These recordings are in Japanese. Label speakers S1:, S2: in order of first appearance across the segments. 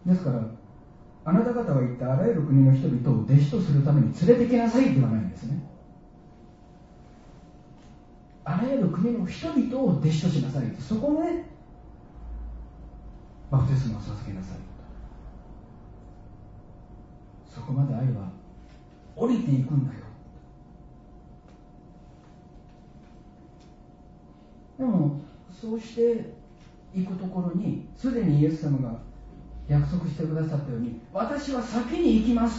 S1: ですからあなた方は言ってあらゆる国の人々を弟子とするために連れてきなさいではないんですね。あらゆる国の人々を弟子としなさいって、そこでバプテスマを授けなさい。そこまで愛は降りていくんだよ。でもそうしていくところに、すでにイエス様が約束してくださったように、私は先に行きます。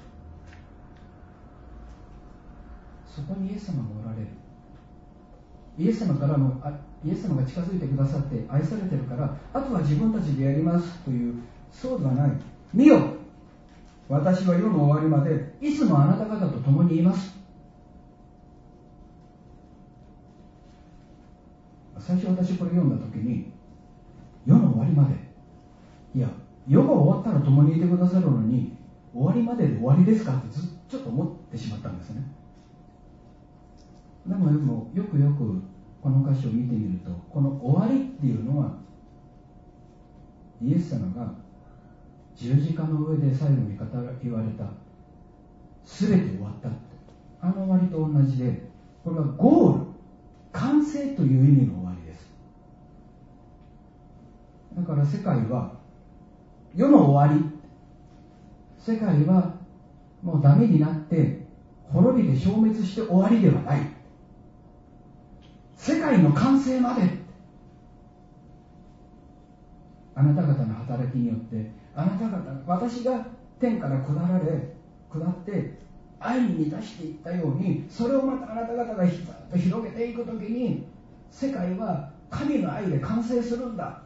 S1: そこにイエス様がおられる。イエス様からのイエス様が近づいてくださって愛されてるから、あとは自分たちでやりますという、そうではない。見よ、私は世の終わりまでいつもあなた方と共にいます。最初私これ読んだ時に、世の終わりまで、いや世が終わったら共にいてくださるのに、終わりまでで終わりですかってちょっと思ってしまったんですね。でもよくこの箇所を見てみると、この終わりっていうのは、イエス様が十字架の上で最後に言われた全て終わったって、あの終わりと同じで、これはゴール、完成という意味の終わりです。だから世界は世の終わり、世界はもうダメになって滅びて消滅して終わりではない。世界の完成まで、あなた方の働きによって、あなた方、私が天から下って愛に満たしていったように、それをまたあなた方が広げていくときに、世界は神の愛で完成するんだ。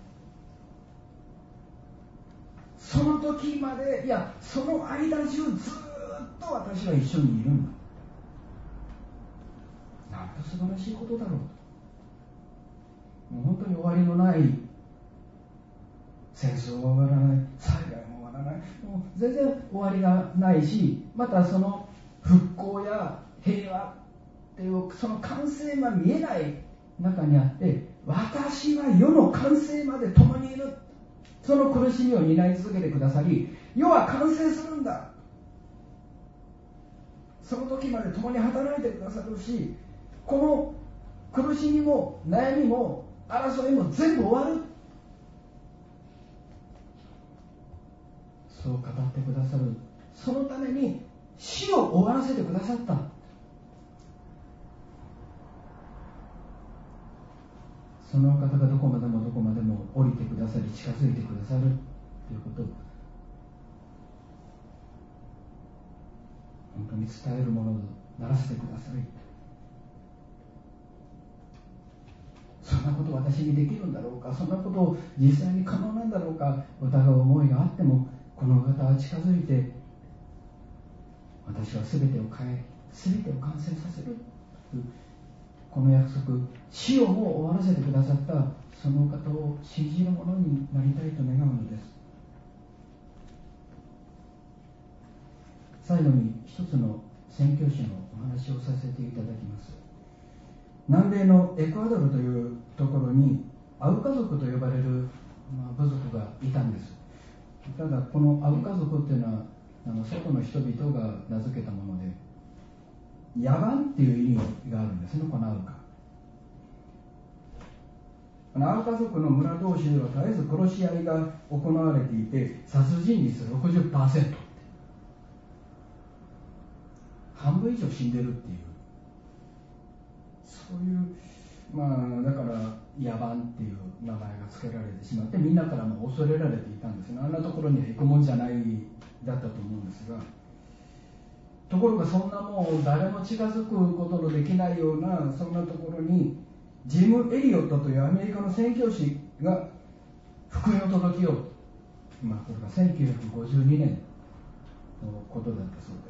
S1: その時まで、いやその間中ずっと私は一緒にいるんだ。なんと素晴らしいことだろうと。もう本当に終わりのない戦争は終わらない、災害も終わらない、もう全然終わりがないし、またその復興や平和っていうその完成が見えない中にあって、私は世の完成まで共にいる。その苦しみを担い続けてくださり、世は完成するんだ。その時まで共に働いてくださるし、この苦しみも悩みも争いも全部終わる。そう語ってくださる。そのために死を終わらせてくださった。その方がどこまでも降りてくださり、近づいてくださるということを本当に伝えるものとならせてください。そんなこと私にできるんだろうか、そんなことを実際に可能なんだろうか、疑う思いがあっても、この方は近づいて、私は全てを変え、全てを完成させる、この約束、死をもう終わらせてくださったその方を信じるものになりたいと願うのです。最後に一つの宣教師のお話をさせていただきます。南米のエクアドルというところにアウカ族と呼ばれる部族がいたんです。ただこのアウカ族っていうのは外の人々が名付けたもので、野蛮っていう意味があるんですね。このアウカ、アウカ族の村同士では絶えず殺し合いが行われていて、殺人率 60%、 半分以上死んでるっていう、そういうだから野蛮っていう名前が付けられてしまって、みんなからも恐れられていたんですね。あんなところには行くもんじゃないだったと思うんですが、ところがそんなもう誰も近づくことのできないようなそんなところに、ジム・エリオットというアメリカの宣教師が福音を届けようと、これが1952年のことだったそう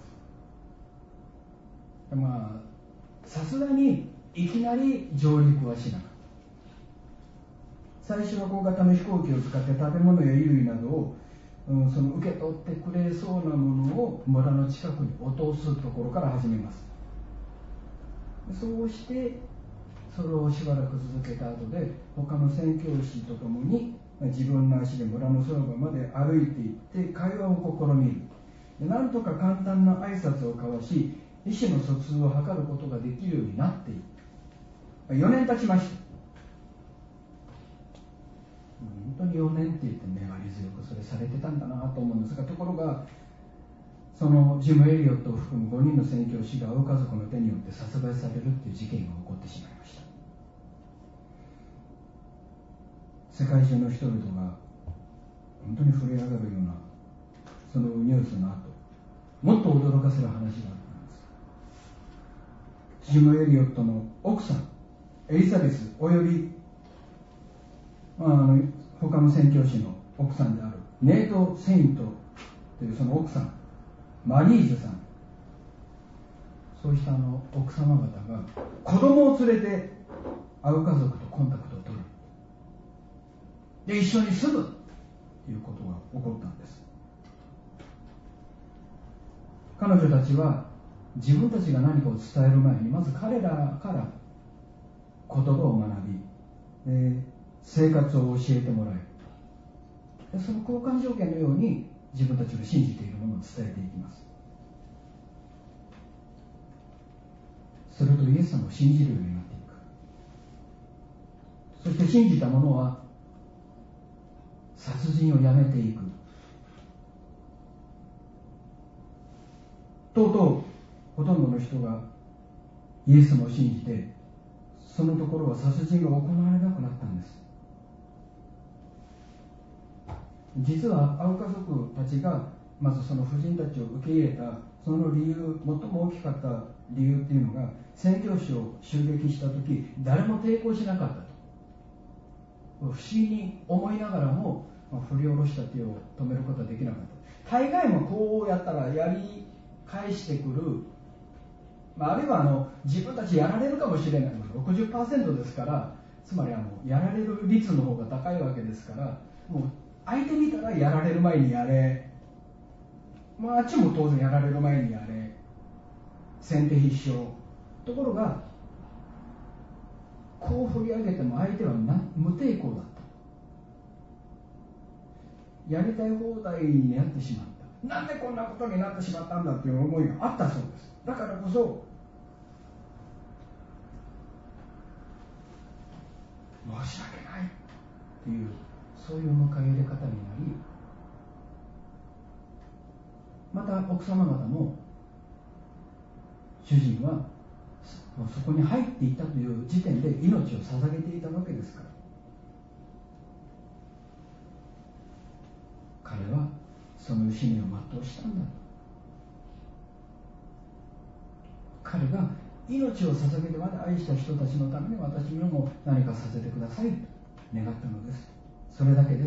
S1: です。さすがにいきなり上陸はしなかった。最初は小型の飛行機を使って食べ物や衣類などを、その受け取ってくれそうなものを村の近くに落とすところから始めます。そうしてそれをしばらく続けた後で、他の宣教師とともに自分の足で村のそばまで歩いていって会話を試みる。なんとか簡単な挨拶を交わし、意思の疎通を図ることができるようになっていく。4年経ちました。本当に4年って言って粘り強くそれされてたんだなと思うんですが、ところがそのジム・エリオットを含む5人の宣教師がアウ家族の手によって殺害されるっていう事件が起こってしまいました。世界中の人々が本当に震え上がるようなそのニュースの後、もっと驚かせる話があったんです。ジム・エリオットの奥さんエリザベスおよび、他の宣教師の奥さんであるネイト・セイントというその奥さん、マリーズさん、そうした奥様方が子供を連れてアウ家族とコンタクトを取る。で、一緒に住むということが起こったんです。彼女たちは自分たちが何かを伝える前にまず彼らから言葉を学び、生活を教えてもらい、その交換条件のように自分たちが信じているものを伝えていきます。するとイエス様を信じるようになっていく。そして信じた者は殺人をやめていく。とうとうほとんどの人がイエス様を信じて、そのところは殺人が行われなくなったんです。実はアウ家族たちがまずその婦人たちを受け入れたその理由、最も大きかった理由っていうのが、宣教師を襲撃した時誰も抵抗しなかったと、不思議に思いながらも、振り下ろした手を止めることはできなかった。大概もこうやったらやり返してくる、あるいは自分たちやられるかもしれないのが 60% ですから、つまりやられる率の方が高いわけですから、もう相手見たらやられる前にやれ、あっちも当然やられる前にやれ、先手必勝。ところがこう振り上げても相手は無抵抗だった。やりたい放題になってしまった。なんでこんなことになってしまったんだという思いがあったそうです。だからこそ申し訳ないという、そういう迎え入れ方になり、また奥様方も主人はそこに入っていったという時点で命を捧げていたわけですから、彼はその使命を全うしたんだと。彼が命を捧げてまで愛した人たちのために私にも何かさせてくださいと願ったのです。それだけです。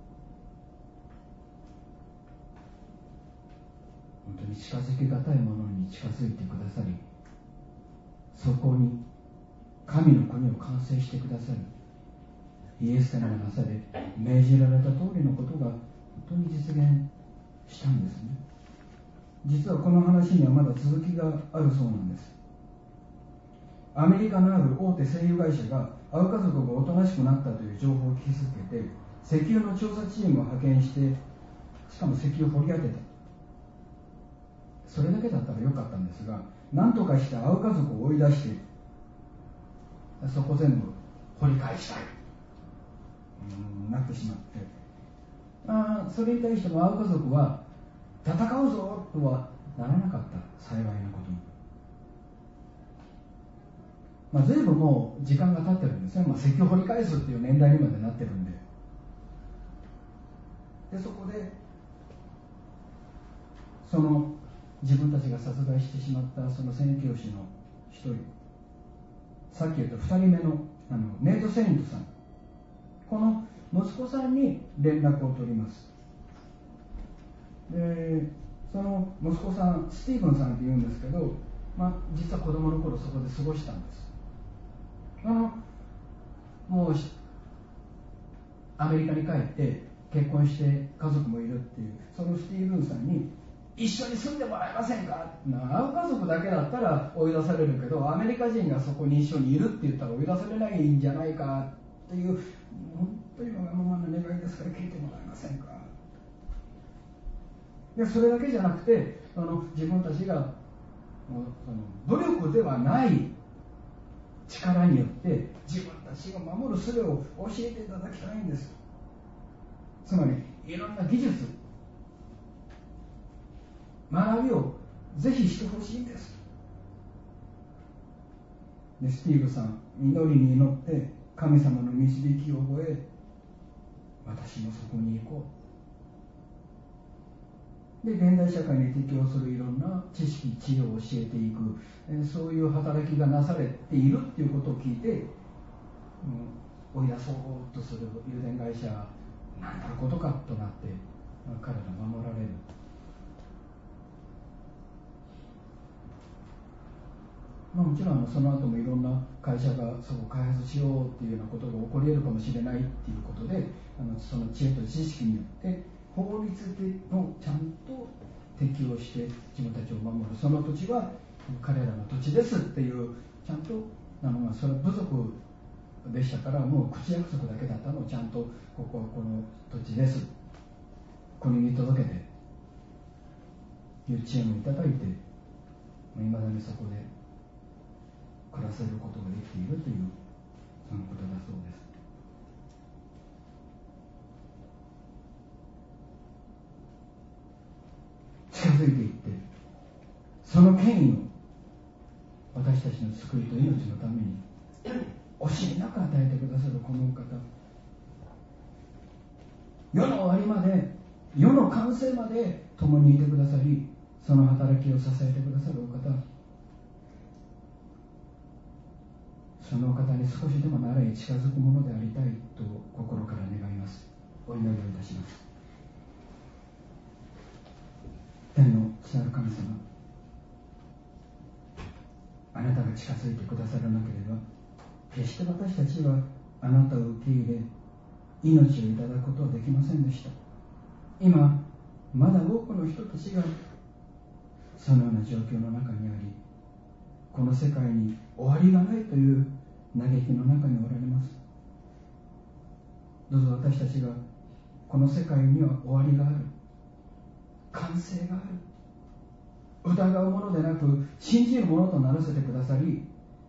S1: 本当に近づきがたいものに近づいてくださり、そこに神の国を完成してくださり、イエス様のなさで命じられた通りのことが本当に実現したんですね。実はこの話にはまだ続きがあるそうなんです。アメリカのある大手製油会社がアウ家族がおとなしくなったという情報を聞きつけて、石油の調査チームを派遣して、しかも石油を掘り当てた。それだけだったらよかったんですが、何とかしてアウ家族を追い出して、そこ全部掘り返したいなってしまって、それに対してもアウ家族は戦うぞとはならなかった。幸いなことに、随分もう時間が経ってるんですね。石油掘り返すっていう年代にまでなってるんで、そこでその自分たちが殺害してしまったその宣教師の一人、さっき言った2人目のネイト・セイントさん、この息子さんに連絡を取ります。でその息子さん、スティーブンさんっていうんですけど、実は子供の頃そこで過ごしたんです。もうアメリカに帰って結婚して家族もいるっていうそのスティーブンさんに一緒に住んでもらえませんか。アウ家族だけだったら追い出されるけど、アメリカ人がそこに一緒にいるって言ったら追い出されないんじゃないかっていう、本当にわがままな願いですから聞いてもらえませんか。でそれだけじゃなくて自分たちが努力ではない力によって自分たちが守る術を教えていただきたいんです。つまりいろんな技術学びをぜひしてほしいんです。でスティーブさん、祈りに祈って神様の導きを覚え、私もそこに行こう。で現代社会に適応するいろんな知識知恵を教えていく、そういう働きがなされているっていうことを聞いて、追い出そうとする有限会社なんたることかとなって彼ら守られる。もちろんその後もいろんな会社がそこを開発しようっていうようなことが起こり得るかもしれないっていうことで、その知恵と知識によって法律をちゃんと適用して自分たちを守る。その土地は彼らの土地ですっていうちゃんとそれは部族でしたから、もう口約束だけだったのをちゃんとここはこの土地です国に届けていう知恵もいただいて、いまだにそこで暮らせることができているというそのことだそうです。近づいていってその権威を私たちの救いと命のために惜しみなく与えてくださるこのお方、世の終わりまで世の完成まで共にいてくださり、その働きを支えてくださるお方、そのお方に少しでもなれ近づくものでありたいと心から願います。お祈りをいたします。天の父なる神様、あなたが近づいてくださらなければ決して私たちはあなたを受け入れ命をいただくことはできませんでした。今まだ多くの人たちがそのような状況の中にあり、この世界に終わりがないという嘆きの中におられます。どうぞ私たちがこの世界には終わりがある、完成がある、疑うものでなく信じるものとならせてくださり、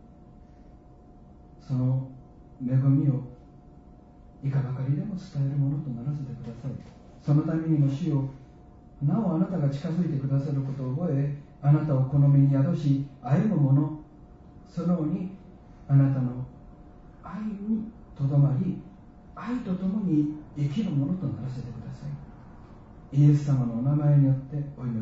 S1: その恵みをいかばかりでも伝えるものとならせてください。そのためにも主よ、なおあなたが近づいてくださることを覚え、あなたをこの身に宿し歩むもの、そのようにあなたの愛にとどまり、愛とともに生きるものとならせてください。イエス様のお名前によってお祈